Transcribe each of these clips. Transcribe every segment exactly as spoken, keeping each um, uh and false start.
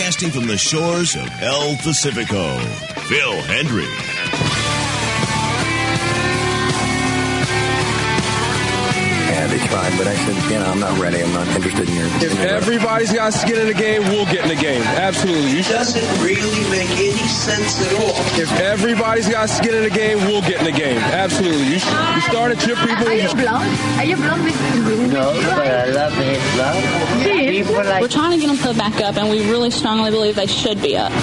broadcasting from the shores of El Pacifico, Phil Hendrie. Yeah, they tried, but I said, you know, I'm not ready. I'm not interested in your... If everybody's got to get in the game, we'll get in the game. Absolutely. It doesn't really make any sense at all. If everybody's got to get in the game, we'll get in the game. Absolutely. You, you started your people... Are you blonde? Are you blonde with... No, but I love his love. People like... We're trying to get them put back up, and we really strongly believe they should be up.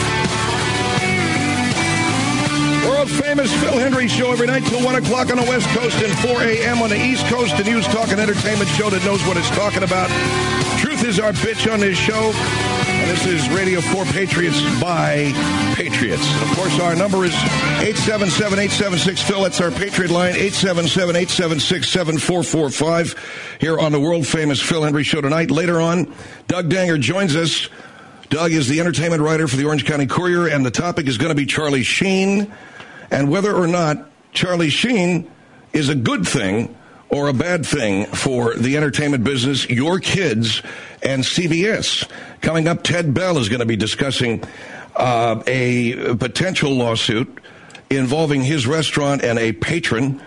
World-famous Phil Hendrie Show every night till one o'clock on the West Coast and four a.m. on the East Coast. The news, talk, and entertainment show that knows what it's talking about. Truth is our bitch on this show. And this is Radio for Patriots by Patriots. And, of course, our number is eight seven seven, eight seven six, Phil. That's our Patriot line, eight seven seven, eight seven six, seven four four five. Here on the world-famous Phil Hendrie Show tonight. Later on, Doug Danger joins us. Doug is the entertainment writer for the Orange County Courier, and the topic is going to be Charlie Sheen, and whether or not Charlie Sheen is a good thing or a bad thing for the entertainment business, your kids, and C B S. Coming up, Ted Bell is going to be discussing uh, a potential lawsuit involving his restaurant and a patron.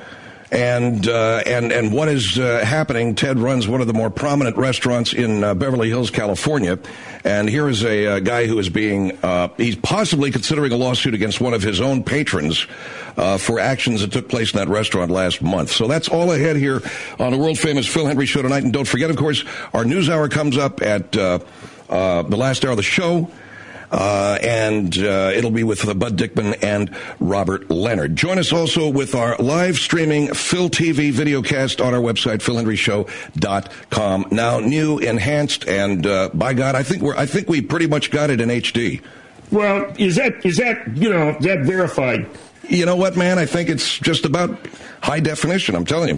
And uh, and and what is uh, happening? Ted runs one of the more prominent restaurants in uh, Beverly Hills, California. And here is a uh, guy who is being, uh, he's possibly considering a lawsuit against one of his own patrons uh, for actions that took place in that restaurant last month. So that's all ahead here on the world-famous Phil Hendrie Show tonight. And don't forget, of course, our news hour comes up at uh, uh, the last hour of the show. Uh, and uh, it'll be with uh, Bud Dickman and Robert Leonard. Join us also with our live streaming Phil T V videocast on our website, phil hendrie show dot com. Now new, enhanced, and uh, by God, I think we're I think we pretty much got it in H D. Well, is that is that you know is that verified? You know what, man? I think it's just about high definition. I'm telling you.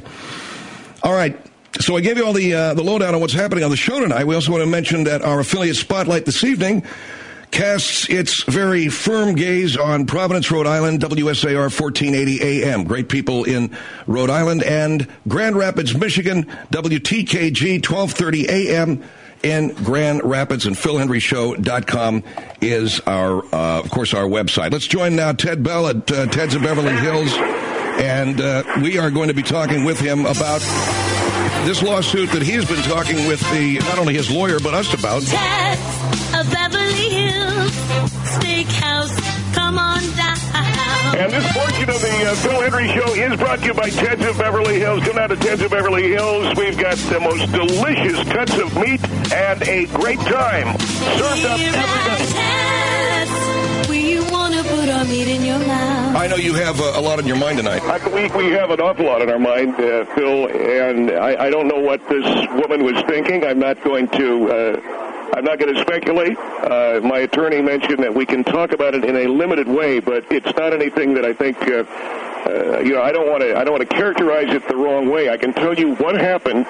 All right. So I gave you all the uh, the lowdown on what's happening on the show tonight. We also want to mention that our affiliate Spotlight this evening casts its very firm gaze on Providence, Rhode Island, W S A R fourteen eighty A M. Great people in Rhode Island. And Grand Rapids, Michigan, W T K G, twelve thirty A M in Grand Rapids. And phil hendrie show dot com is, our, uh, of course, our website. Let's join now Ted Bell at uh, Ted's of Beverly Hills. And uh, we are going to be talking with him about this lawsuit that he has been talking with the not only his lawyer, but us about. Ted's of Beverly Hills Steakhouse, come on down. And this portion of the uh, Phil Hendrie Show is brought to you by Ted's of Beverly Hills. Come down to Ted's of Beverly Hills. We've got the most delicious cuts of meat and a great time served up every night. We want to put our meat in your mouth. I know you have a, a lot on your mind tonight. I believe we have an awful lot on our mind, uh, Phil, and I, I don't know what this woman was thinking. I'm not going to... Uh, I'm not going to speculate. Uh, my attorney mentioned that we can talk about it in a limited way, but it's not anything that I think, uh, uh, you know, I don't want to, I don't want to characterize it the wrong way. I can tell you what happened,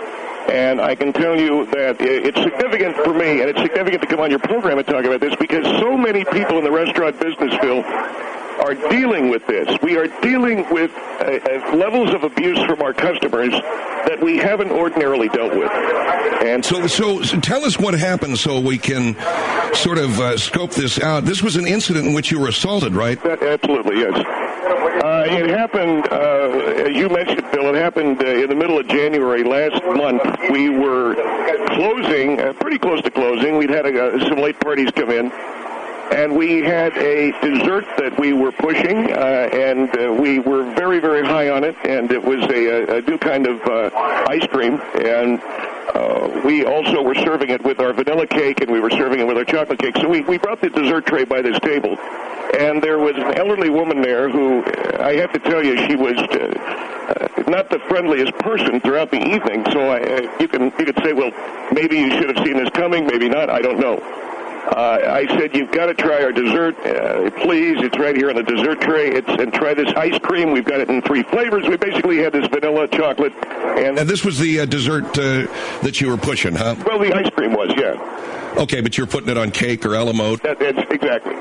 and I can tell you that it's significant for me, and it's significant to come on your program and talk about this because so many people in the restaurant business, Phil, are dealing with this. We are dealing with uh, uh, levels of abuse from our customers that we haven't ordinarily dealt with. And so, so, so tell us what happened so we can sort of uh, scope this out. This was an incident in which you were assaulted, right? That, absolutely, yes. Uh, it happened, uh, as you mentioned, Bill, it happened uh, in the middle of January last month. We were closing, uh, pretty close to closing. We'd had a, uh, some late parties come in. And we had a dessert that we were pushing, uh, and uh, we were very, very high on it, and it was a, a new kind of uh, ice cream, and uh, we also were serving it with our vanilla cake, and we were serving it with our chocolate cake. So we, we brought the dessert tray by this table, and there was an elderly woman there who, I have to tell you, she was uh, uh, not the friendliest person throughout the evening, so I, uh, you can you could say, well, maybe you should have seen this coming, maybe not, I don't know. Uh, I said, you've got to try our dessert, uh, please. It's right here on the dessert tray. It's, and try this ice cream. We've got it in three flavors. We basically had this vanilla, chocolate, and... And this was the uh, dessert uh, that you were pushing, huh? Well, the ice cream was, yeah. Okay, but you're putting it on cake or a la mode? That, that's exactly.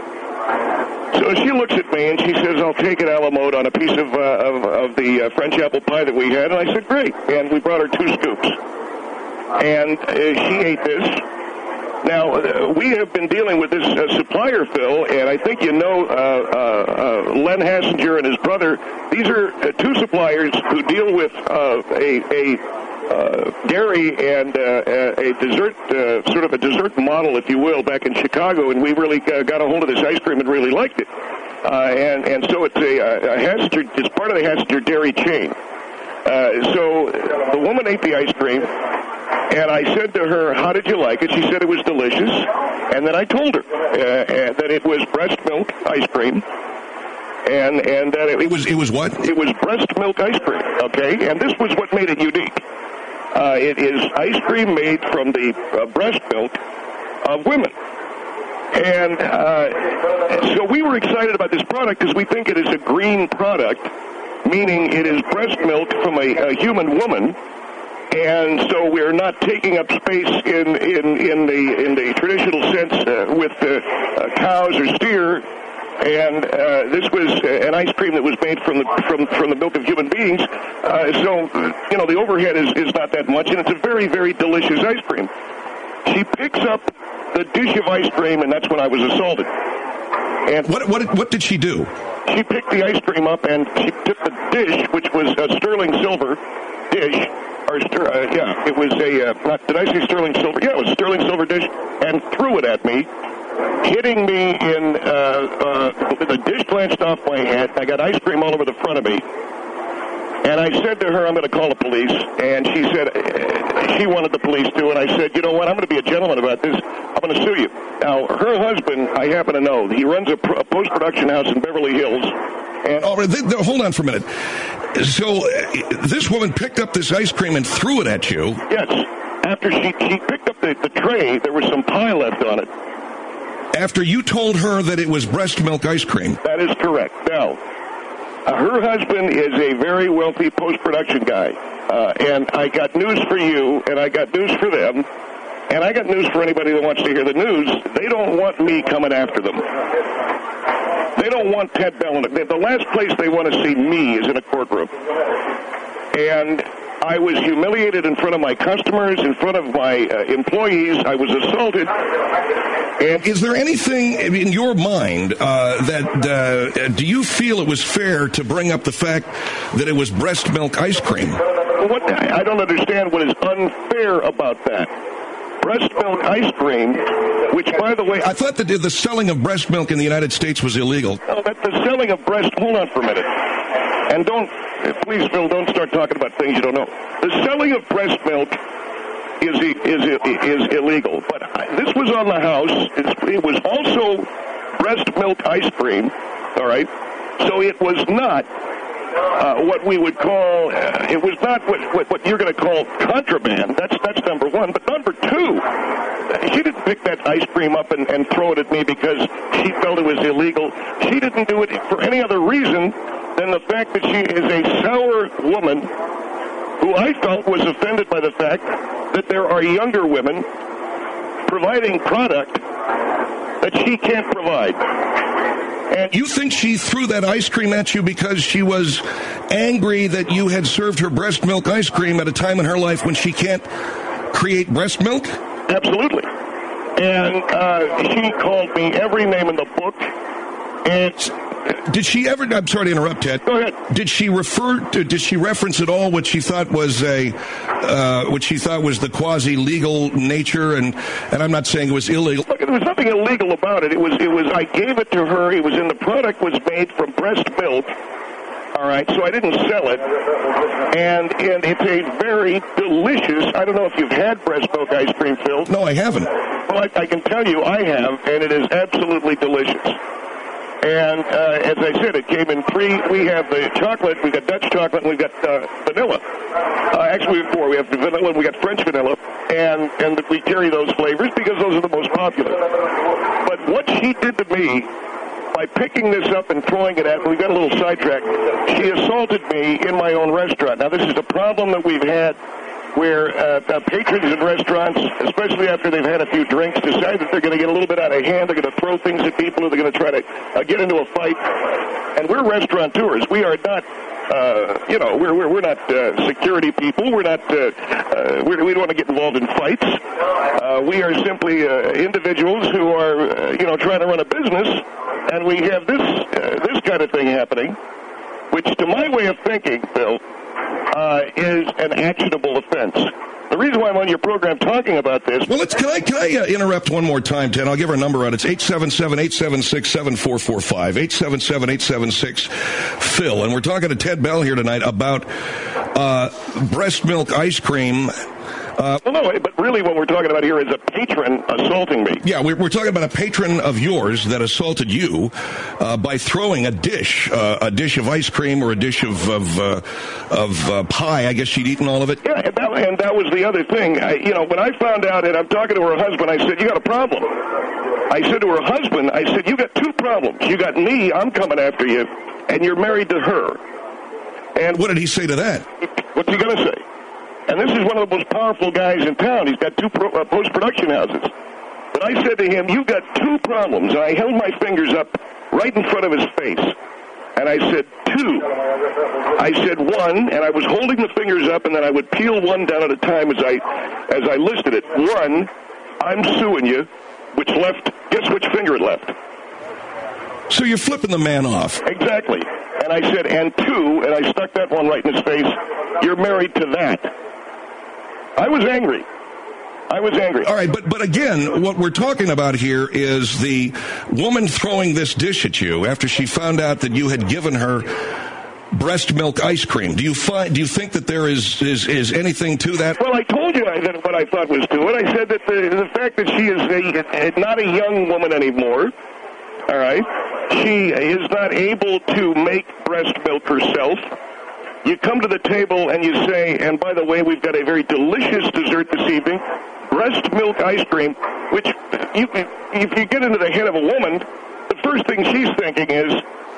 So she looks at me and she says, I'll take it a la mode on a piece of, uh, of, of the uh, French apple pie that we had. And I said, great. And we brought her two scoops. And uh, she ate this. Now, uh, we have been dealing with this uh, supplier, Phil, and I think you know uh, uh, uh, Len Hassinger and his brother. These are uh, two suppliers who deal with uh, a, a uh, dairy and uh, a dessert, uh, sort of a dessert model, if you will, back in Chicago, and we really uh, got a hold of this ice cream and really liked it. Uh, and, and so it's a, a Hassinger, it's part of the Hassinger dairy chain. Uh, so the woman ate the ice cream. And I said to her, how did you like it? She said it was delicious. And then I told her uh, that it was breast milk ice cream. And and that it, it was it was what? It was breast milk ice cream, okay? And this was what made it unique. Uh, it is ice cream made from the uh, breast milk of women. And uh, so we were excited about this product because we think it is a green product, meaning it is breast milk from a, a human woman. And so we're not taking up space in, in, in the in the traditional sense uh, with uh, uh, cows or steer. And uh, this was an ice cream that was made from the from from the milk of human beings. Uh, so you know the overhead is, is not that much, and it's a very very delicious ice cream. She picks up the dish of ice cream, and that's when I was assaulted. And what what what did she do? She picked the ice cream up and she took the dish, which was a sterling silver dish. Or, uh, yeah, it was a, uh, not, did I say sterling silver? Yeah, it was a sterling silver dish, and threw it at me, hitting me in, uh, uh, the dish glanced off my head. I got ice cream all over the front of me. And I said to her, I'm going to call the police. And she said, uh, she wanted the police to, and I said, you know what, I'm going to be a gentleman about this. I'm going to sue you. Now, her husband, I happen to know, he runs a, a post-production house in Beverly Hills. And oh, th- th- hold on for a minute. So uh, this woman picked up this ice cream and threw it at you. Yes. After she, she picked up the, the tray, there was some pie left on it. After you told her that it was breast milk ice cream. That is correct. Now, uh, her husband is a very wealthy post-production guy. Uh, and I got news for you, and I got news for them. And I got news for anybody that wants to hear the news. They don't want me coming after them. They don't want Ted Bellin. The last place they want to see me is in a courtroom. And I was humiliated in front of my customers, in front of my uh, employees. I was assaulted. And is there anything in your mind uh, that, uh, do you feel it was fair to bring up the fact that it was breast milk ice cream? What, I don't understand what is unfair about that. Breast milk ice cream, which, by the way... I thought that the selling of breast milk in the United States was illegal. No, that the selling of breast... Hold on for a minute. And don't... Please, Phil, don't start talking about things you don't know. The selling of breast milk is is is illegal. But I, this was on the house. It's, it was also breast milk ice cream, all right? So it was not... Uh, what we would call, uh, it was not what, what, what you're going to call contraband. That's that's number one. But number two, she didn't pick that ice cream up and, and throw it at me because she felt it was illegal. She didn't do it for any other reason than the fact that she is a sour woman who I felt was offended by the fact that there are younger women providing product that she can't provide. And you think she threw that ice cream at you because she was angry that you had served her breast milk ice cream at a time in her life when she can't create breast milk? Absolutely. And uh, she called me every name in the book. And did she ever? I'm sorry to interrupt, Ted. Go ahead. Did she refer to? Did she reference at all what she thought was a, uh, what she thought was the quasi-legal nature? And and I'm not saying it was illegal. Look, there was nothing illegal about it. It was. It was. I gave it to her. It was in the product was made from breast milk. All right, so I didn't sell it, and and it's a very delicious. I don't know if you've had breast milk ice cream, Phil. No, I haven't. Well, I, I can tell you, I have, and it is absolutely delicious. And uh, as I said, it came in three. We have the chocolate, we've got Dutch chocolate, and we've got uh, vanilla. Uh, actually, we have four. We have the vanilla, and we got French vanilla, and and we carry those flavors because those are the most popular. But what she did to me by picking this up and throwing it at me, we got a little sidetracked. She assaulted me in my own restaurant. Now, this is a problem that we've had where uh, uh, patrons in restaurants, especially after they've had a few drinks, decide that they're going to get a little bit out of hand. They're going to throw things at people, or they're going to try to uh, get into a fight. And we're restaurateurs. We are not Uh, you know, we're we're, we're not uh, security people. We're not. Uh, uh, we're, we don't want to get involved in fights. Uh, we are simply uh, individuals who are, uh, you know, trying to run a business, and we have this uh, this kind of thing happening, which, to my way of thinking, Bill, uh, is an actionable offense. The reason why I'm on your program talking about this... Well, let's, can I, can I uh, interrupt one more time, Ted? I'll give our number out. It's eight seven seven, eight seven six, seven four four five, eight seven seven, eight seven six, Phil. And we're talking to Ted Bell here tonight about uh, breast milk ice cream. Uh, well, no, but really what we're talking about here is a patron assaulting me. Yeah, we're, we're talking about a patron of yours that assaulted you uh, by throwing a dish, uh, a dish of ice cream or a dish of of, uh, of uh, pie. I guess she'd eaten all of it. Yeah, and that, and that was the other thing. I, you know, when I found out, and I'm talking to her husband, I said, you got a problem. I said to her husband, I said, you got two problems. You got me, I'm coming after you, and you're married to her. And what did he say to that? What's he going to say? And this is one of the most powerful guys in town. He's got two pro, uh, post-production houses. But I said to him, you got two problems. And I held my fingers up right in front of his face. And I said, two. I said, one, and I was holding the fingers up, and then I would peel one down at a time as I as I listed it. One, I'm suing you, which left, guess which finger it left? So you're flipping the man off. Exactly. And I said, and two, and I stuck that one right in his face, you're married to that. I was angry. I was angry. All right, but but again, what we're talking about here is the woman throwing this dish at you after she found out that you had given her breast milk ice cream. Do you find? Do you think that there is is, is anything to that? Well, I told you I, that what I thought was to it. I said that the, the fact that she is a, a, not a young woman anymore, all right, she is not able to make breast milk herself. You come to the table and you say, and by the way, we've got a very delicious dessert this evening, breast milk ice cream, which you, if you get into the head of a woman, the first thing she's thinking is,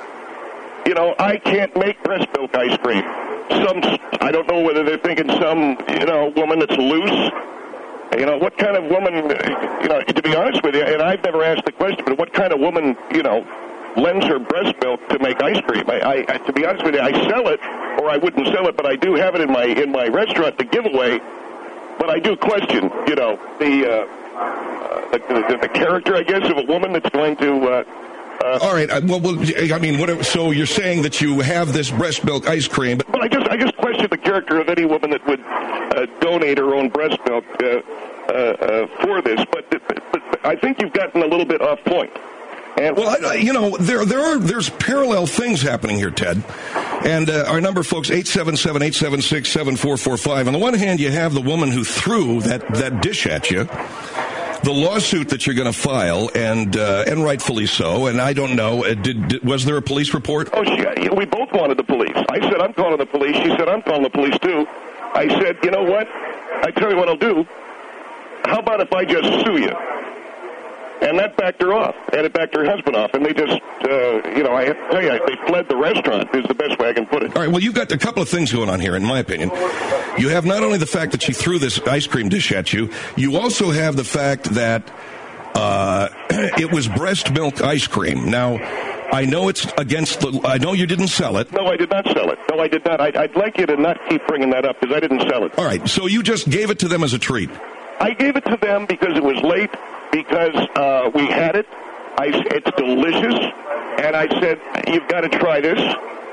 you know, I can't make breast milk ice cream. Some, I don't know whether they're thinking some, you know, woman that's loose. You know, what kind of woman, you know, to be honest with you, and I've never asked the question, but what kind of woman, you know, lends her breast milk to make ice cream? I, I, to be honest with you, I sell it, or I wouldn't sell it, but I do have it in my in my restaurant to give away. But I do question, you know, the uh, uh, the, the, the character, I guess, of a woman that's going to. Uh, uh, All right. Well, well, I mean, whatever. So you're saying that you have this breast milk ice cream, but well, I just I just question the character of any woman that would uh, donate her own breast milk uh, uh, uh, for this. But, but I think you've gotten a little bit off point. And, well, I, you know, there there are there's parallel things happening here, Ted. And uh, our number, folks, eight seven seven, eight seven six, seven four four five. On the one hand, you have the woman who threw that, that dish at you, the lawsuit that you're going to file, and uh, and rightfully so. And I don't know, uh, did, did was there a police report? Oh, she, we both wanted the police. I said, I'm calling the police. She said, I'm calling the police, too. I said, you know what? I tell you what I'll do. How about if I just sue you? And that backed her off, and it backed her husband off, and they just, uh, you know, I have to tell you, they fled the restaurant, is the best way I can put it. All right, well, you've got a couple of things going on here, in my opinion. You have not only the fact that she threw this ice cream dish at you, you also have the fact that uh, it was breast milk ice cream. Now, I know it's against the, I know you didn't sell it. No, I did not sell it. No, I did not. I'd, I'd like you to not keep bringing that up, because I didn't sell it. All right, so you just gave it to them as a treat. I gave it to them because it was late. Because uh, we had it, I, it's delicious, and I said, you've got to try this.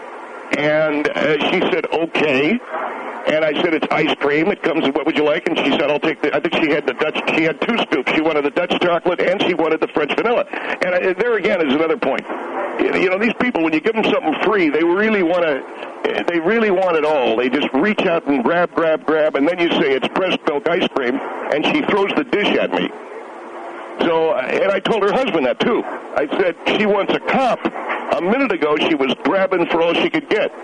And uh, she said, okay. And I said, it's ice cream. It comes, what would you like? And she said, I'll take the, I think she had the Dutch, she had two scoops. She wanted the Dutch chocolate, and she wanted the French vanilla. And I, there again is another point. You know, these people, when you give them something free, they really want to, they really want it all. They just reach out and grab, grab, grab, and then you say, it's breast milk ice cream, and she throws the dish at me. So, and I told her husband that, too. I said, she wants a cop. A minute ago, she was grabbing for all she could get.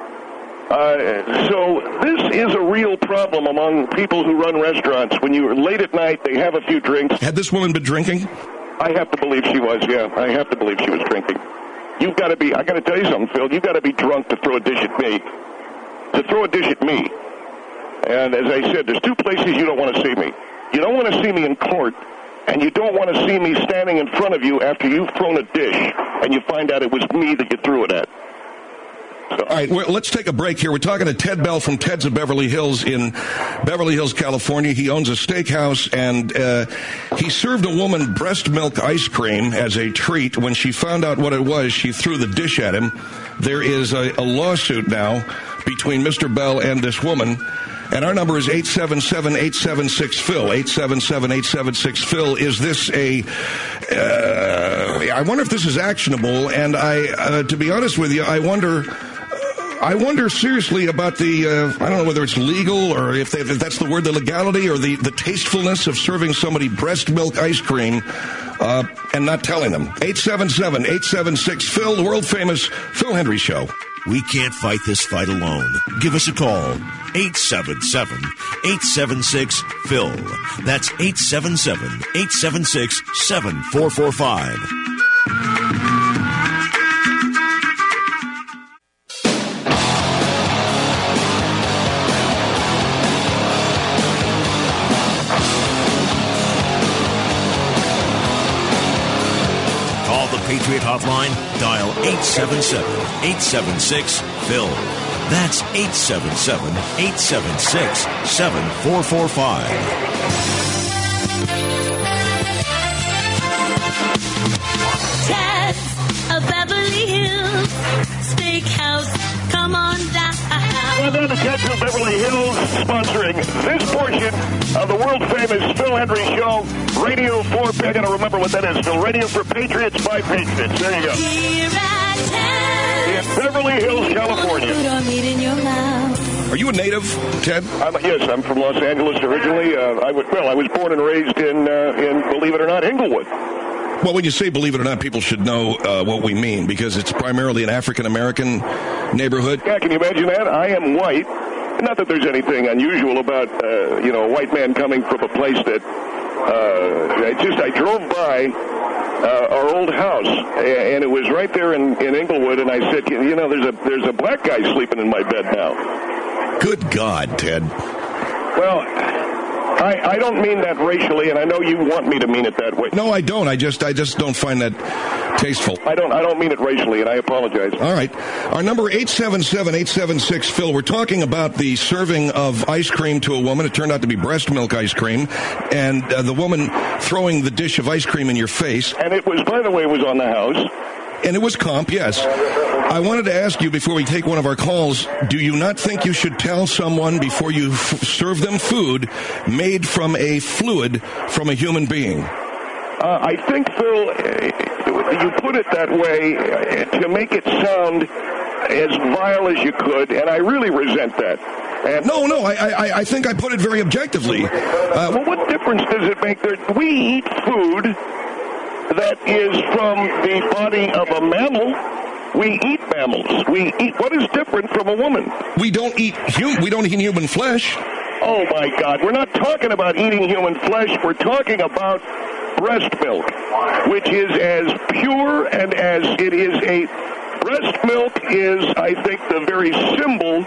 Uh, so this is a real problem among people who run restaurants. When you're late at night, they have a few drinks. Had this woman been drinking? I have to believe she was, yeah. I have to believe she was drinking. You've got to be, I got to tell you something, Phil. You've got to be drunk to throw a dish at me. To throw a dish at me. And as I said, there's two places you don't want to see me. You don't want to see me in court. And you don't want to see me standing in front of you after you've thrown a dish and you find out it was me that you threw it at. So, All right, well, let's take a break here. We're talking to Ted Bell from Ted's of Beverly Hills in Beverly Hills, California. He owns a steakhouse, and uh, he served a woman breast milk ice cream as a treat. When she found out what it was, she threw the dish at him. There is a, a lawsuit now between Mister Bell and this woman. And our number is eight seven seven, eight seven six, P H I L, eight seven seven, eight seven six, P H I L. Is this a, uh, I wonder if this is actionable, and I, uh, to be honest with you, I wonder, I wonder seriously about the, uh, I don't know whether it's legal or if, they, if that's the word, the legality or the, the tastefulness of serving somebody breast milk ice cream uh, and not telling them. eight seven seven, eight seven six, P H I L, the world-famous Phil Hendrie Show. We can't fight this fight alone. Give us a call. eight seven seven, eight seven six, P H I L. That's eight seven seven, eight seven six, seven four four five. Patriot Hotline, dial eight seven seven, eight seven six, P H I L. That's eight seven seven, eight seven six, seven four four five. Ted's of Beverly Hills Steakhouse, come on down. Well, then the Ted's of Beverly Hills sponsoring this portion of the world-famous Phil Hendrie Show, Radio for, I got to remember what that is, Phil, Radio for Patriots by Patriots. There you go. Here at Ted's. In Beverly Hills, California. Are you a native, Ted? I'm, yes, I'm from Los Angeles originally. Uh, I was, well, I was born and raised in, uh, in, believe it or not, Inglewood. Well, when you say believe it or not, people should know uh, what we mean, because it's primarily an African-American neighborhood. Yeah, can you imagine that? I am white. Not that there's anything unusual about, uh, you know, a white man coming from a place that, uh, I just, I drove by uh, our old house, and it was right there in, in Inglewood, and I said, you know, there's a there's a black guy sleeping in my bed now. Good God, Ted. Well, I, I don't mean that racially, and I know you want me to mean it that way. No, I don't. I just I just don't find that tasteful. I don't I don't mean it racially, and I apologize. All right. Our number eight seven seven, eight seven six, P H I L. We're talking about the serving of ice cream to a woman. It turned out to be breast milk ice cream, and uh, the woman throwing the dish of ice cream in your face. And it was, by the way, it was on the house. And it was comp, yes. I wanted to ask you before we take one of our calls, do you not think you should tell someone before you f- serve them food made from a fluid from a human being? Uh, I think, Phil, uh, you put it that way uh, to make it sound as vile as you could, and I really resent that. And no, no, I, I, I think I put it very objectively. Uh, well, what difference does it make? There, we eat food that is from the body of a mammal. We eat mammals. We eat. What is different from a woman? We don't eat hum- We don't eat human flesh. Oh my God! We're not talking about eating human flesh. We're talking about breast milk, which is as pure and as it is a breast milk is, I think, the very symbol.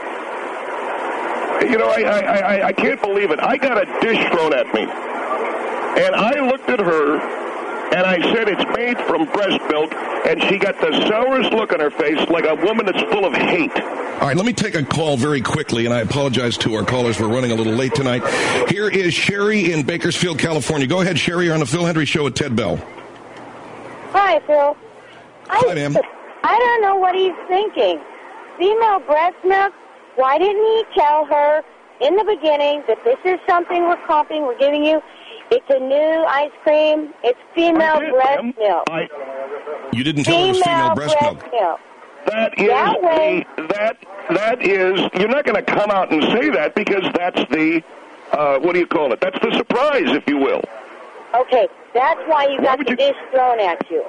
You know, I I, I, I can't believe it. I got a dish thrown at me, and I looked at her. And I said it's made from breast milk, and she got the sourest look on her face, like a woman that's full of hate. All right, let me take a call very quickly, and I apologize to our callers. We're running a little late tonight. Here is Sherry in Bakersfield, California. Go ahead, Sherry. You're on the Phil Hendrie Show with Ted Bell. Hi, Phil. Hi, ma'am. I don't know what he's thinking. Female breast milk, why didn't he tell her in the beginning that this is something we're comping, we're giving you? It's a new ice cream. It's female did, breast ma'am. milk. I, you didn't tell her it was female breast, breast milk. milk. That is that way, the, that that is. You're not going to come out and say that because that's the uh, what do you call it? That's the surprise, if you will. Okay, that's why you got the you, dish thrown at you.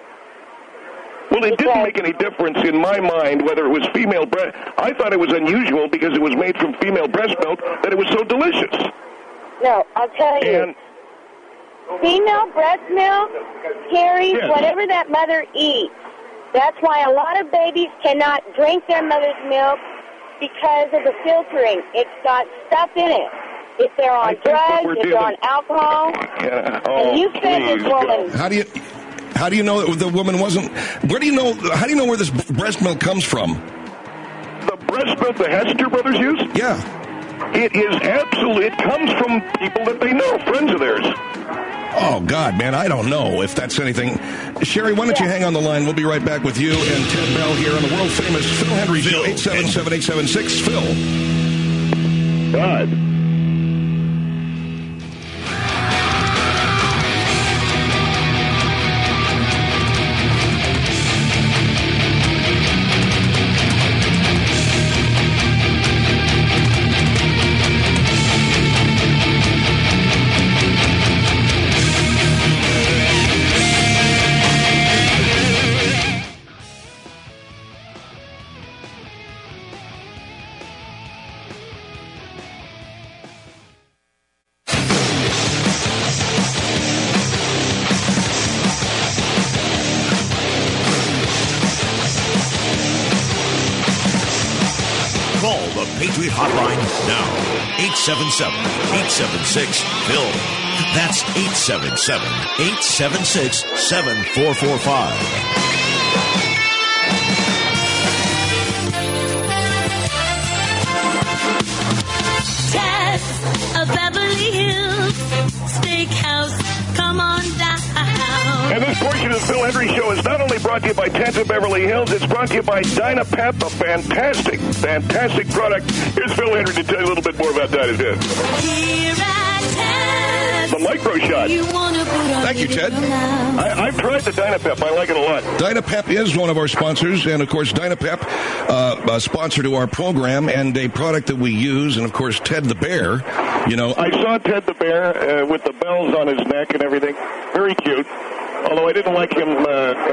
Well, it didn't make any difference in my mind whether it was female breast. I thought it was unusual because it was made from female breast milk that it was so delicious. No, I'll tell you. And, female breast milk carries yes. whatever that mother eats. That's why a lot of babies cannot drink their mother's milk because of the filtering. It's got stuff in it. If they're on drugs, if they're on alcohol. Yeah. Oh, and you fed this woman. How do you... How do you know that the woman wasn't... Where do you know... How do you know where this breast milk comes from? breast milk the Hester brothers use? Yeah. It is absolutely, it comes from people that they know, friends of theirs. Oh, God, man, I don't know if that's anything. Sherry, why don't you hang on the line? We'll be right back with you and Ted Bell here on the world-famous Phil Hendry Show, eight seven seven, eight seven six, Phil. God. Patriot Hotline now. eight seven seven, eight seven six, Phil. That's eight seven seven, eight seven six, seven four four five. Tess of Beverly Hills Steakhouse, come on down. And this portion of the Phil Hendry Show is not only brought to you by Ted of Beverly Hills, it's brought to you by Dynapep, a fantastic, fantastic product. Here's Phil Hendry to tell you a little bit more about Dynapep. Here at Tess, the micro shot. You wanna put on Thank you, Ted. I, I've tried the Dynapep. I like it a lot. Dynapep is one of our sponsors, and of course, Dynapep, uh, a sponsor to our program, and a product that we use, and of course, Ted the Bear. You know, I saw Ted the Bear uh, with the bells on his neck and everything. Very cute. Although I didn't like him, uh,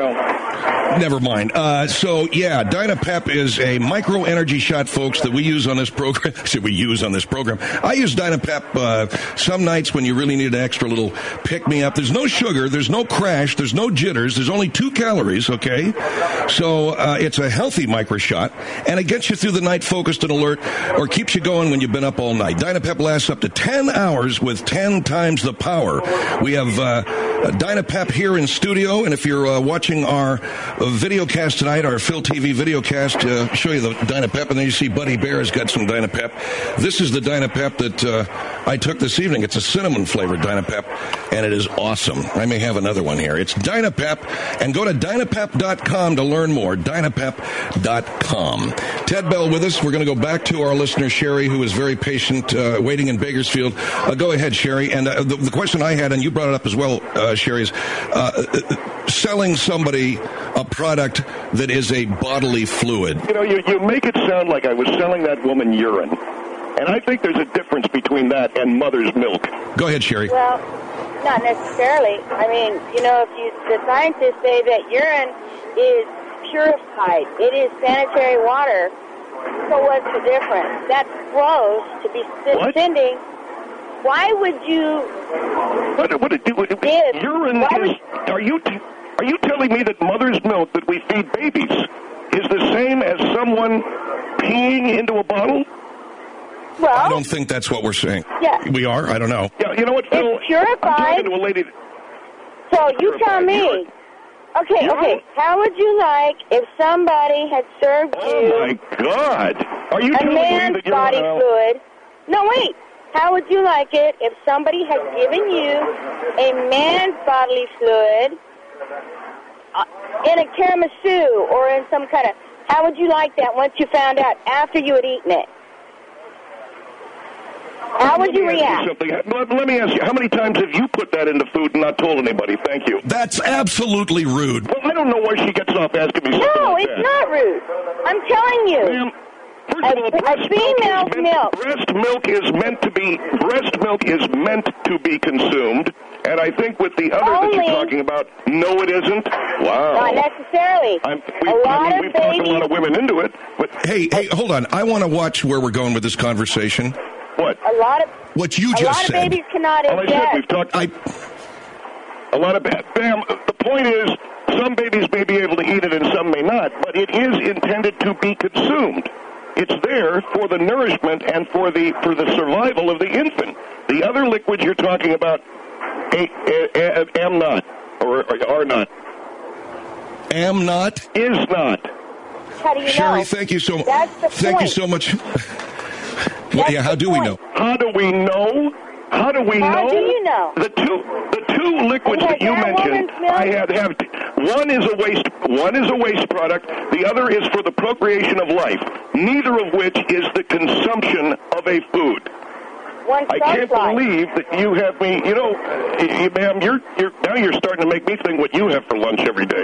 well... Never mind. Uh, so, yeah, Dynapep is a micro-energy shot, folks, that we use on this program. I said we use on this program. I use Dynapep uh, some nights when you really need an extra little pick-me-up. There's no sugar, there's no crash, there's no jitters, there's only two calories, okay? So uh, it's a healthy micro shot, and it gets you through the night focused and alert, or keeps you going when you've been up all night. Dynapep lasts up to ten hours with ten times the power. We have uh, Dynapep here in studio, and if you're uh, watching our uh, video cast tonight, our Phil T V video cast, uh, show you the Dynapep, and then you see Buddy Bear has got some Dynapep. This is the Dynapep that uh, I took this evening. It's a cinnamon-flavored Dynapep, and it is awesome. I may have another one here. It's Dynapep, and go to Dynapep dot com to learn more. Dynapep dot com. Ted Bell with us. We're going to go back to our listener, Sherry, who is very patient, uh, waiting in Bakersfield. Uh, go ahead, Sherry. And uh, the, the question I had, and you brought it up as well, uh, Sherry, is uh, selling somebody a product that is a bodily fluid. You know, you, you make it sound like I was selling that woman urine. And I think there's a difference between that and mother's milk. Go ahead, Sherry. Well, not necessarily. I mean, you know, if you, the scientists say that urine is purified, it is sanitary water. So what's the difference? That's gross to be what? sending. Why would you? What? What? what, what, what Yes. urine Why is? would, Are you? T- are you telling me that mother's milk that we feed babies is the same as someone peeing into a bottle? well, I don't think that's what we're saying. Yeah. We are? I don't know. Yeah. You know what, Phil? It's purified. I'm talking to a lady. So you Purified tell me. urine. Okay, You know? okay. How would you like if somebody had served Oh you my God! Are you a telling me man's that you're body uh, fluid? No, wait. How would you like it if somebody had given you a man's bodily fluid uh, in a tiramisu or in some kind of... How would you like that once you found out after you had eaten it? How would you Let me ask react? you something. Let, let me ask you, how many times have you put that into food and not told anybody? Thank you. That's absolutely rude. Well, I don't know why she gets off asking me something No, like it's that. not rude. I'm telling you. Ma'am, first A- of all, a breast female's milk, is meant, milk. breast milk is meant to be breast milk is meant to be consumed, and I think with the other that Only- you're talking about, no, it isn't. Wow. Not necessarily. I'm, we, a lot I mean, of we've talked a babies... lot of women into it, but Hey, hey, hold on. I want to watch where we're going with this conversation. what? A lot of... What you A just lot of said. babies cannot Well, I said ingest. we've talked I, a lot of bad. Bam, the point is, some babies may be able to eat it and some may not, but it is intended to be consumed. It's there for the nourishment and for the for the survival of the infant. The other liquids you're talking about, a, a, a, am not, or, or are not. am not. Is not. how do you Sherry, know? thank you so much. That's the Thank point. you so much. Well, yeah, how do we know? How do we know? How do we How know? do you know? The two, the two liquids Has that you that mentioned, woman's milk? I have, have. One is a waste. One is a waste product. The other is for the procreation of life. Neither of which is the consumption of a food. One I can't sunflower. believe that you have me. You know, y- y- ma'am, you're you're now you're starting to make me think what you have for lunch every day.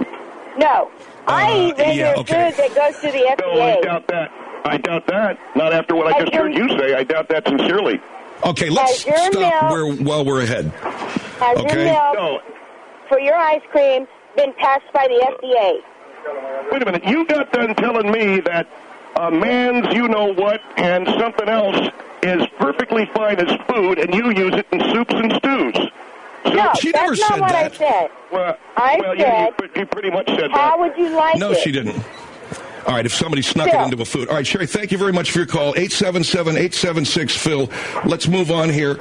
No, I Uh, eat regular yeah, okay. food that goes through the F D A. No, I doubt that. I doubt that. Not after what I Has just your- heard you say. I doubt that sincerely. Okay, let's Has your stop milk- where, while we're ahead. Has Okay. your milk No. for your ice cream been passed by the F D A? Wait a minute. You got done telling me that a man's you-know-what and something else is perfectly fine as food, and you use it in soups and stews. So, No, she that's never not said what that. I said. well, I well, said, yeah, you, you pretty much said How that. would you like No, it? she didn't. All right, if somebody snuck Phil. it into a food. All right, Sherry, thank you very much for your call. eight seven seven, eight seven six, Phil. Let's move on here.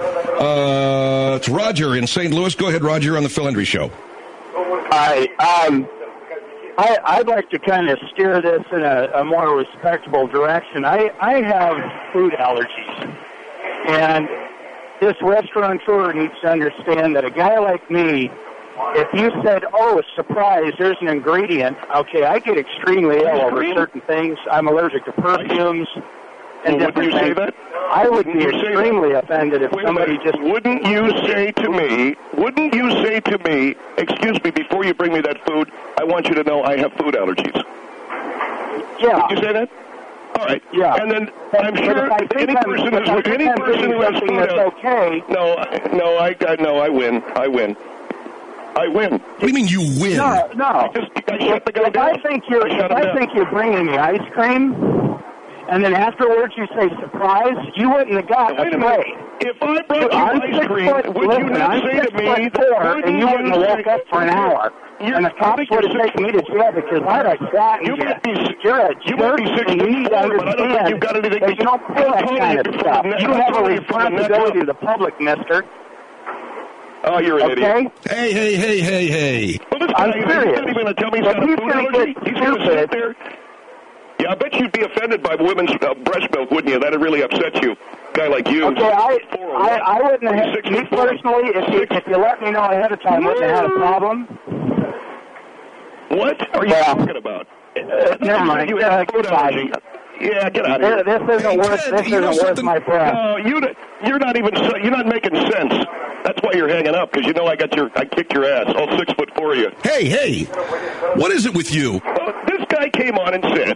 Uh, it's Roger in Saint Louis. Go ahead, Roger, you're on the Phil Hendry Show. Hi. Um, I, I'd like to kind of steer this in a, a more respectable direction. I, I have food allergies. And this restaurateur needs to understand that a guy like me, if you said, oh, surprise, there's an ingredient, okay, I get extremely ill over certain things. I'm allergic to perfumes and Well, different wouldn't you say things. that? I would Wouldn't be you say extremely offended if Wait a somebody minute. just... Wouldn't you say to me, wouldn't you say to me, excuse me, before you bring me that food, I want you to know I have food allergies. Yeah. Did you say that? All right. Yeah. And then But- I'm but sure if I think any I'm- person if I who's think any I'm person doing who has something food that's allergies. okay. No, I- no, I got no. I win. I win. I win. What do you mean you win? No, no. I just I shut the guy If down. I think you're, I shut if him I down. think you're bringing me ice cream, and then afterwards you say surprise, you wouldn't have got Wait a a minute. tray. If I brought you I'm ice six cream, foot, would listen, you not I'm say six to me, foot four, wouldn't and you wouldn't have woke say- up for an hour. You're- And the I cops think would you're have six taken me to jail because I'd have flattened You you. might be- You're a you might be jerk, six and you foot need to four, but I don't think understand you've got anything that you don't pull I'm that telling kind you of from stuff. the neck- You I'm have a telling you from the neck responsibility up. to the public, mister. Oh, you're an Okay? idiot. Hey, hey, hey, hey, hey. Well, this I'm guy, he's serious. not even going to tell me he's If got a he's food gonna allergy. get He's going to sit stupid- there. Yeah, I bet you'd be offended by women's uh, breast milk, wouldn't you? That'd really upset you. A guy like you. Okay, I, Four or I, what? I wouldn't Are you have, six me foot four? personally, if you, if you let me know ahead of time, wouldn't have had a problem. What are you Yeah. talking about? Uh, never mind. You Uh, have food goodbye. allergy. Yeah, get out of This, here. this isn't Hey, worth, Ted, this you know isn't worth something? my breath. No, you, you're not even. You're not making sense. That's why you're hanging up, because you know I got your. I kicked your ass. All six foot four of you. Hey, hey. What is it with you? Well, this guy came on and said.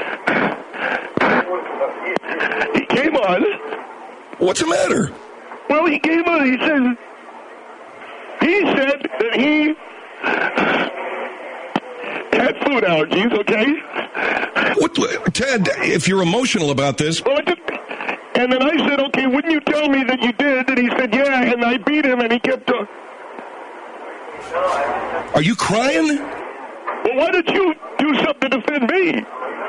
He came on. What's the matter? Well, he came on. He said. He said that he had food allergies. Okay. What, Ted, if you're emotional about this, Well, I just, and then I said, okay, wouldn't you tell me that you did? And he said, yeah, and I beat him, and he kept talking. are you crying? Well, why did you do something to defend me?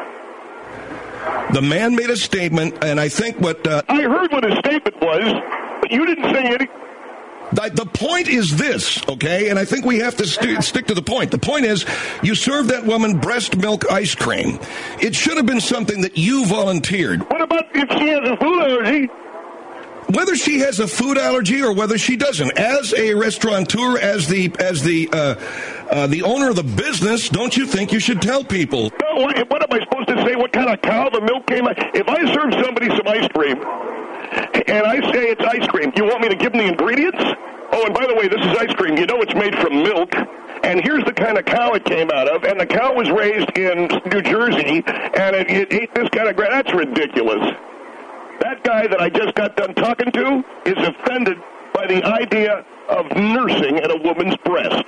The man made a statement, and I think what... Uh, I heard what his statement was, but you didn't say any... The, the point is this, okay? And I think we have to st- stick to the point. The point is, you served that woman breast milk ice cream. It should have been something that you volunteered. What about if she has a food allergy? Whether she has a food allergy or whether she doesn't, as a restaurateur, as the as the uh, uh, the owner of the business, don't you think you should tell people? No, what, what am I supposed to say? What kind of cow the milk came out? If I serve somebody some ice cream, and I say it's ice cream, you want me to give them the ingredients? Oh, and by the way, this is ice cream. You know it's made from milk. And here's the kind of cow it came out of. And the cow was raised in New Jersey, and it, it ate this kind of grass. That's ridiculous. That guy that I just got done talking to is offended by the idea of nursing at a woman's breast.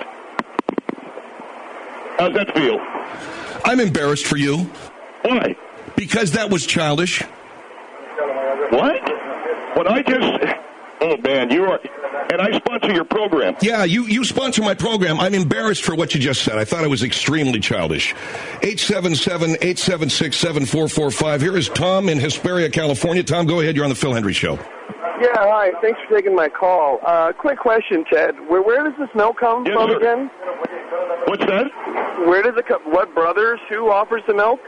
How's that feel? I'm embarrassed for you. Why? Because that was childish. What? What I just... Oh, man, you are... And I sponsor your program. Yeah, you, you sponsor my program. I'm embarrassed for what you just said. I thought it was extremely childish. eight seven seven, eight seven six, seven four four five. Here is Tom in Hesperia, California. Tom, go ahead. You're on the Phil Hendry Show. Yeah, hi. Thanks for taking my call. Uh, quick question, Ted. Where where does this milk come Yes, from sir. again? What's that? Where does it come? What brothers? Who offers the milk?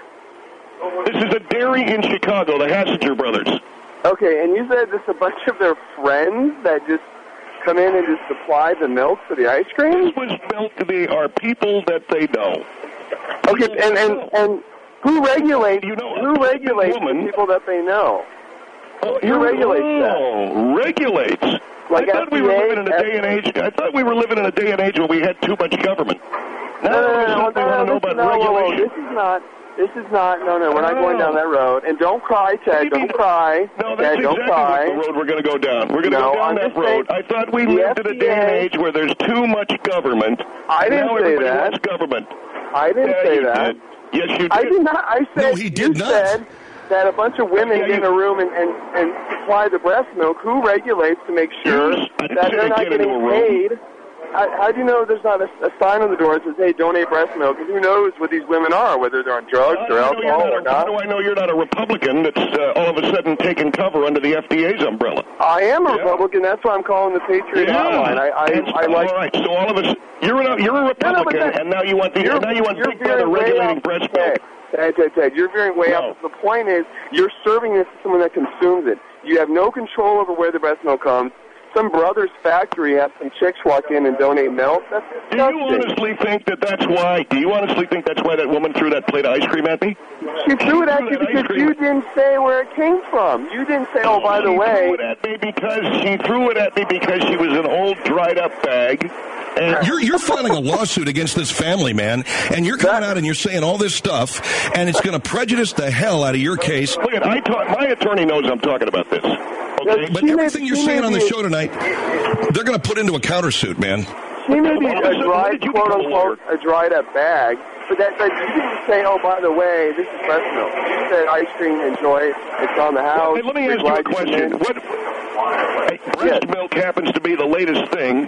This is a dairy in Chicago, the Hassinger brothers. Okay, and you said there's a bunch of their friends that just come in and just supply the milk for the ice cream? This was milk. They are people that they know. Okay, and and, and who regulates? You know, who regulates the people that they know? Oh, who regulates that? Oh, regulates. Like I thought F D A, we were living in a day and age. I thought we were living in a day and age where we had too much government. Now no, no, no, we no, want to no, know about no, regulation. This is not. This is not. No, no, we're not going down that road. And don't cry, Ted. Don't cry. No, that's Ted, don't exactly cry. the road we're going to go down. We're going to No, go down I'm that just road. saying, I thought we the lived in a day and age where there's too much government. I didn't now say everybody that. wants government. I didn't yeah, say you that. Did. Yes, you did. I did not. I said No, he did you not. said that a bunch of women Yeah, get in you- a room and, and, and supply the breast milk. Who regulates to make sure Yes, I didn't that say they're they not get into getting a room. paid? How, how do you know there's not a, a sign on the door that says, hey, donate breast milk? And who knows what these women are, whether they're on drugs How do or I know you're alcohol not or a- How not? do I know you're not a Republican that's uh, all of a sudden taking cover under the F D A's umbrella? I am a Yeah. Republican. That's why I'm calling the Patriot Hotline. I, I, And- I like. all right, so all of us, you're a, you're a No, no, but Republican, that- and now you want the You're- now you want you're Big Brother veering way regulating off- breast Ted, milk. Ted, Ted, Ted, you're veering way No. off. The point is, you're serving this to someone that consumes it. You have no control over where the breast milk comes. Some brother's factory has some chicks walk in and donate milk. That's Do you disgusting. honestly think that that's why? Do you honestly think that's why that woman threw that plate of ice cream at me? She threw it at threw you that ice because cream- you didn't say where it came from. You didn't say, oh, by the she way. threw it at me because she threw it at me because she was an old dried up bag. And You're, you're filing a lawsuit against this family, man, and you're coming out and you're saying all this stuff, and it's going to prejudice the hell out of your case. Look, at I talk, my attorney knows I'm talking about this. Okay, But everything you're saying on the show tonight, they're going to put into a countersuit, man. She may be All of a a sudden, dried, when did you quote become a unquote, a dried up bag, but that, that you didn't say, oh, by the way, this is breast milk. You said ice cream, enjoy it. It's on the house. Hey, let me We're ask you a glad question. came in. What hey, breast Yes. milk happens to be the latest thing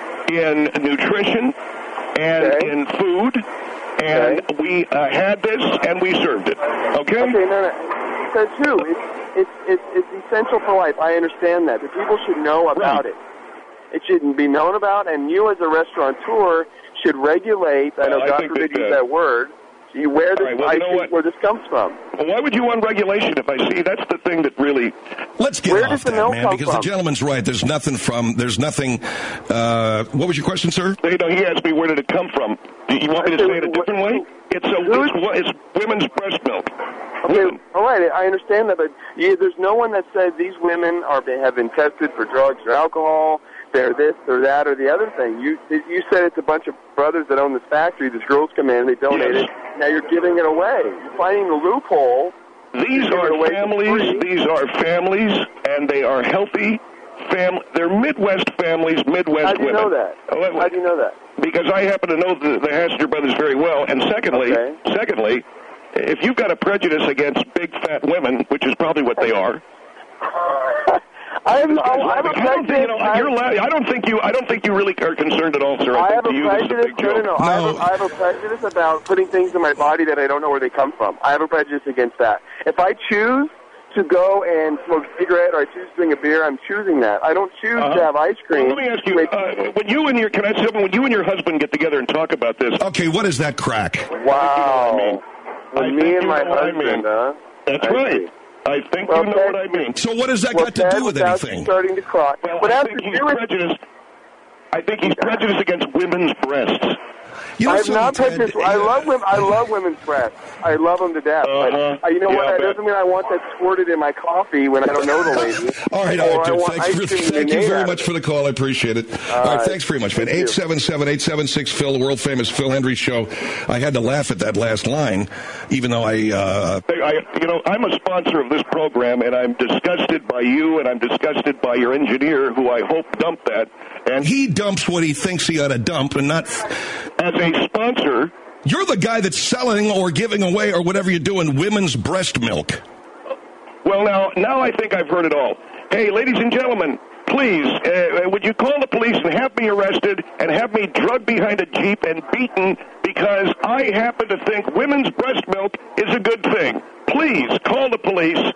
in nutrition and Okay. in food, and Okay. we uh, had this and we served it. Okay. Okay, no, no. So, too, it's, it's, it's, it's essential for life. I understand that. But people should know about Right. it. It shouldn't be known about, and you as a restaurateur should regulate, I know Well, I God think forbid that, use uh, that word, you where this, right, well, you I know think what? where this comes from. Well, why would you want regulation if I see that's the thing that really? Let's get Where off does the that, milk man, come because from? the gentleman's right. There's nothing from, there's nothing, uh, what was your question, sir? You know, he asked me where did it come from. Do you want me to I said, say it a different way? It's a it's, wa- it's women's breast milk. Okay, Women. all right, I understand that, but yeah, there's no one that says these women are have been tested for drugs or alcohol. They're this, or that, or the other thing. You you said it's a bunch of brothers that own this factory. These girls come in, they donate Yes. it. Now you're giving it away. You're finding the loophole. These Give it are away for families. free. These are families, and they are healthy. Fam- they're Midwest families, Midwest How do you women. know that? Oh, wait, wait. How do you know that? Because I happen to know the, the Hassinger brothers very well. And secondly, Okay. secondly, if you've got a prejudice against big fat women, which is probably what they are, I have, I have a I don't think, you know, prejudice. you're la- I don't think you. I don't think you really are concerned at all, sir. I, I think have to a you this is a prejudice. big No, joke. no, no. I, have No. a, I have a prejudice about putting things in my body that I don't know where they come from. I have a prejudice against that. If I choose to go and smoke a cigarette or I choose to drink a beer, I'm choosing that. I don't choose Uh-huh. to have ice cream. Well, let me ask you: uh, when you and your can I say something? When you and your husband get together and talk about this, Okay, what is that crack? Wow. I mean, With I me think and you my know what I husband, mean. huh? That's I right. see. I think Well, you know Ted, what I mean. So what has that Well, got to Ted, do with without you anything? starting to cry. Well, but I after think he's you were- prejudiced. I think he's prejudiced against women's breasts. You know I'm something, not Ted? prejudiced. I love women. I love women's breasts. I love them to death. Uh-huh. But uh, you know Yeah, what? I That bet. doesn't mean I want that squirted in my coffee when I don't know the lady. All right, Or all I right, Ted. want Thanks ice for, cream thank you made very out much of for the call. I appreciate it. All right, right. thanks very much, man. Thank you. eight seven seven, eight seven six, Phil, the world famous Phil Hendry Show. I had to laugh at that last line, even though I... Uh, I, you know, I'm a sponsor of this program, and I'm disgusted by you, and I'm disgusted by your engineer, who I hope dumped that. And he dumps what he thinks he ought to dump, and not... as a sponsor... You're the guy that's selling or giving away or whatever you're doing women's breast milk. Well, now, now I think I've heard it all. Hey, ladies and gentlemen, please, uh, would you call the police and have me arrested and have me drugged behind a Jeep and beaten because I happen to think women's breast milk is a good thing? Please call the police, have me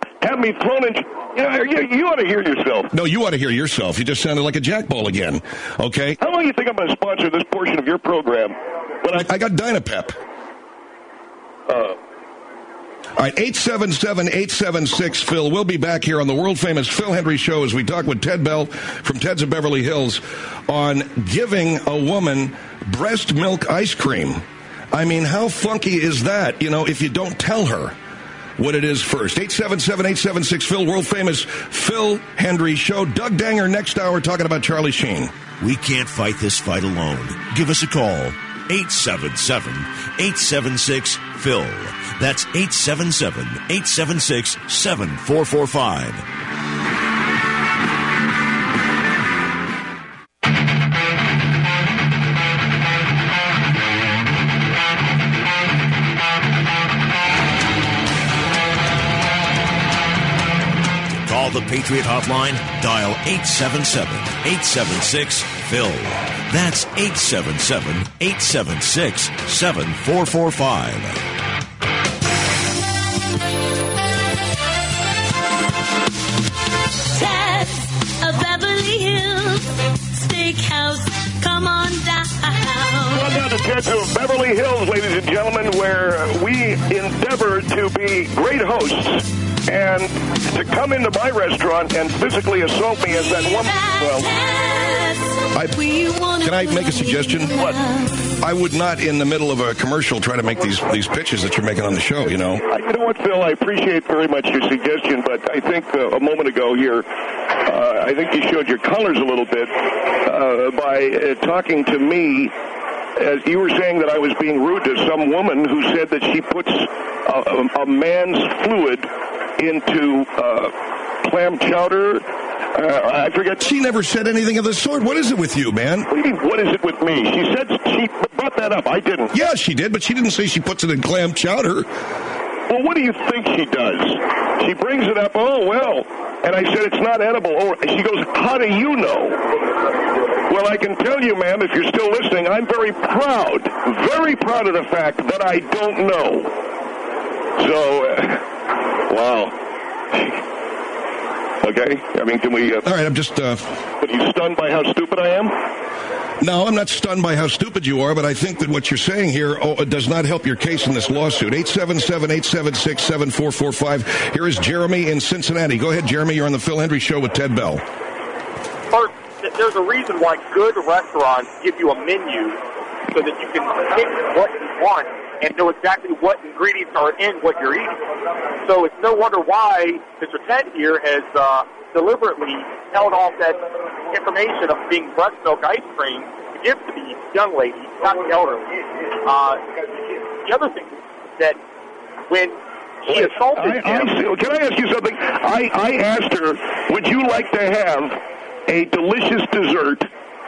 me thrown in. You know, you, you ought to hear yourself. No, you ought to hear yourself. You just sounded like a jackball again. Okay? How long do you think I'm going to sponsor this portion of your program? When I, I got Dynapep. Uh, All right, eight seven seven, eight seven six, Phil. We'll be back here on the world-famous Phil Hendrie Show as we talk with Ted Bell from Ted's of Beverly Hills on giving a woman breast milk ice cream. I mean, how funky is that, you know, if you don't tell her what it is first? eight seven seven, eight seven six, Phil, world-famous Phil Hendrie Show. Doug Danger next hour talking about Charlie Sheen. We can't fight this fight alone. Give us a call. eight seven seven, eight seven six, Phil. That's eight seven seven, eight seven six, seven four four five. Call the Patriot Hotline. Dial eight seven seven, eight seven six, Phil. That's eight seven seven, eight seven six, seven four four five. Ted's of Beverly Hills Steakhouse. Come on down. Welcome to Ted's of Beverly Hills, ladies and gentlemen, where we endeavor to be great hosts. And to come into my restaurant and physically assault me as that woman, well, I, can I make a suggestion? What? I would not, in the middle of a commercial, try to make these these pitches that you're making on the show, you know? You know what, Phil? I appreciate very much your suggestion, but I think uh, a moment ago here, uh, I think you showed your colors a little bit uh, by uh, talking to me. As you were saying that I was being rude to some woman who said that she puts a, a, a man's fluid into uh, clam chowder. Uh, I forget. She never said anything of the sort. What is it with you, man? What do you mean, what is it with me? She said she brought that up. I didn't. Yeah, she did, but she didn't say she puts it in clam chowder. Well, what do you think she does? She brings it up, oh, well. And I said, it's not edible. Oh, she goes, how do you know? Well, I can tell you, ma'am, if you're still listening, I'm very proud, very proud of the fact that I don't know. So, uh, wow. Okay? I mean, can we... Uh, All right, I'm just... Uh... Are you stunned by how stupid I am? No, I'm not stunned by how stupid you are, but I think that what you're saying here oh, it does not help your case in this lawsuit. eight seven seven, eight seven six, seven four four five. Here is Jeremy in Cincinnati. Go ahead, Jeremy. You're on the Phil Hendrie Show with Ted Bell. First, there's a reason why good restaurants give you a menu so that you can pick what you want and know exactly what ingredients are in what you're eating. So it's no wonder why Mister Ted here has uh, deliberately held off that information of being breast milk ice cream to give to the young lady, not the elderly. Uh, the other thing is that when she assaulted I, him... I, can I ask you something? I, I asked her, would you like to have a delicious dessert?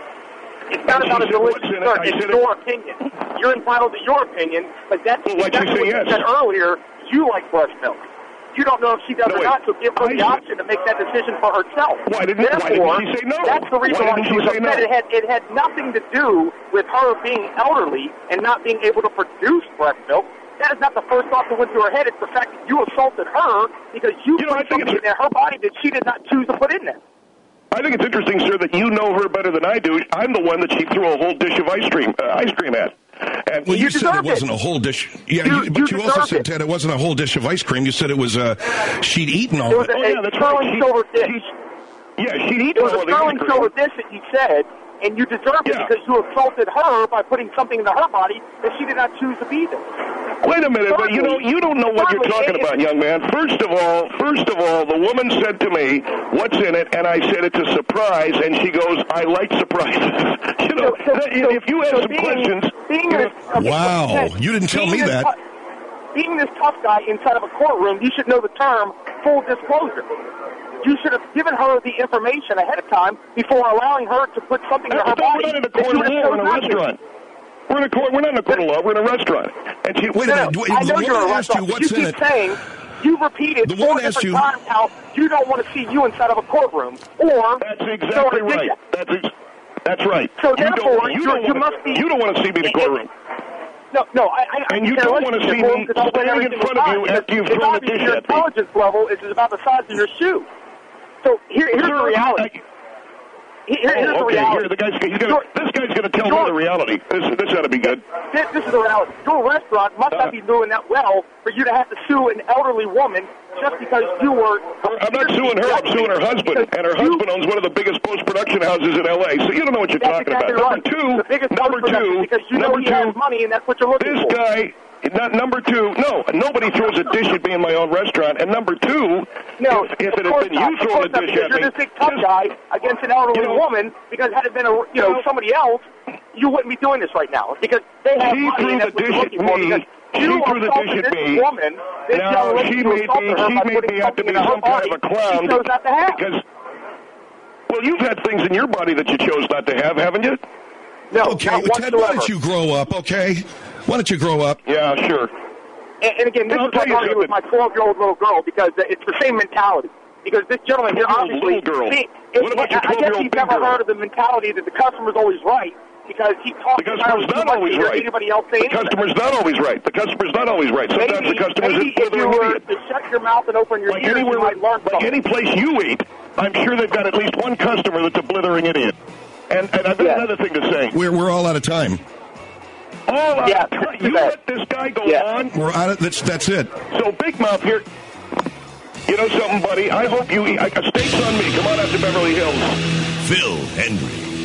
It's not about a delicious dessert. It? It's your it. opinion. You're entitled to your opinion, but that's well, exactly you what yes. you said earlier. You like breast milk. You don't know if she does no, or not, so give her I the said, option to make that decision for herself. Why didn't, Therefore, why didn't she say no? That's the reason why, why she was upset. No? It had, it had nothing to do with her being elderly and not being able to produce breast milk. That is not the first thought that went through her head. It's the fact that you assaulted her because you, you put know, something in her body that she did not choose to put in there. I think it's interesting, sir, that you know her better than I do. I'm the one that she threw a whole dish of ice cream, uh, ice cream at. And well, you, you said it wasn't it. a whole dish. Yeah, you, you, but you, you also said, it. Ted, it wasn't a whole dish of ice cream. You said it was uh, she'd eaten all it. Was of it. a, oh, yeah, that's sterling right. silver she, dish. She, yeah, she'd eaten it was all a of the ice sterling cream. silver dish that you said, and you deserved yeah. it because you assaulted her by putting something into her body that she did not choose to be there. Wait a minute, but you know you don't know what you're talking about, young man. First of all, first of all, the woman said to me, "What's in it?" And I said, "It's a surprise." And she goes, "I like surprises." you know, so, so, if you have so some being, questions, being you this, okay, wow, Ted, you didn't tell me that. T- being this tough guy inside of a courtroom, you should know the term full disclosure. You should have given her the information ahead of time before allowing her to put something in her no, body. We're not in a court of law. We're in a restaurant. We're in a court. We're not in a court of law. We're in a restaurant. And she, wait no, a minute. I know you're a asked you restaurant. what's you in keep it. saying you've repeated the four one asked different you, times how you don't want to see you inside of a courtroom. Or that's exactly so right. That's ex- that's right. So you therefore, don't, you, you, don't you wanna, must be. You don't want to see me in the courtroom. No, no, I, I And you I don't want to see me standing in front of you after you've thrown a dish your at me. intelligence level is about the size of your shoe. So here, here's Sir, the reality. Here, here's oh, the okay, reality. here, the guy's, he's gonna, this guy's going to tell me the reality. This, this ought to be good. This, this is the reality. Your restaurant must not be doing that well for you to have to sue an elderly woman just because you were... I'm not suing her. I'm suing her husband. And her husband owns one of the biggest post-production houses in L A, so you don't know what you're That's talking exactly about. right. Number two, the biggest number two, because you know number he two, has money and that's what you're looking this for. guy... Not, number two, no, nobody throws a dish at me in my own restaurant. And number two, no, if, if it of had been not. you throwing a not, dish at you're me, this big tough guy against an elderly you know, woman, because had it been a, you know, somebody else, you wouldn't be doing this right now. Because they have she money threw and the that's what dish you're at looking for. me. Because She you threw the assaulted dish at this me. woman, this young Now, lady, she you made assaulted me, her she by made putting me have to something be in her some kind body of a clown. she chose not to have. Because, well, you've had things in your body that you chose not to have, haven't you? No, okay, not Ted, why don't you grow up, okay? Why don't you grow up? Yeah, sure. And, and again, this I'll is like tell you arguing with my twelve-year-old little girl because it's the same mentality. Because this gentleman here obviously... Little girl. See, What about your I guess twelve-year-old he's big never girl? heard of the mentality that the customer's always right because he talks The customer's not always right. Anybody else say The customer's not always right. The customer's not always right. Sometimes maybe, the customer's maybe a if you were to shut your mouth and open your like ears, anywhere, you might learn like something. any place you eat, I'm sure they've got at least one customer that's a blithering idiot. And, and I've got Yeah. another thing to say. We're, we're all out of time. All out Yeah, of time. You let this guy go Yeah. on. We're out of, that's, that's it. So, Big Mouth here, you know something, buddy? I hope you eat. A steak's on me. Come on out to Beverly Hills. Phil Hendry.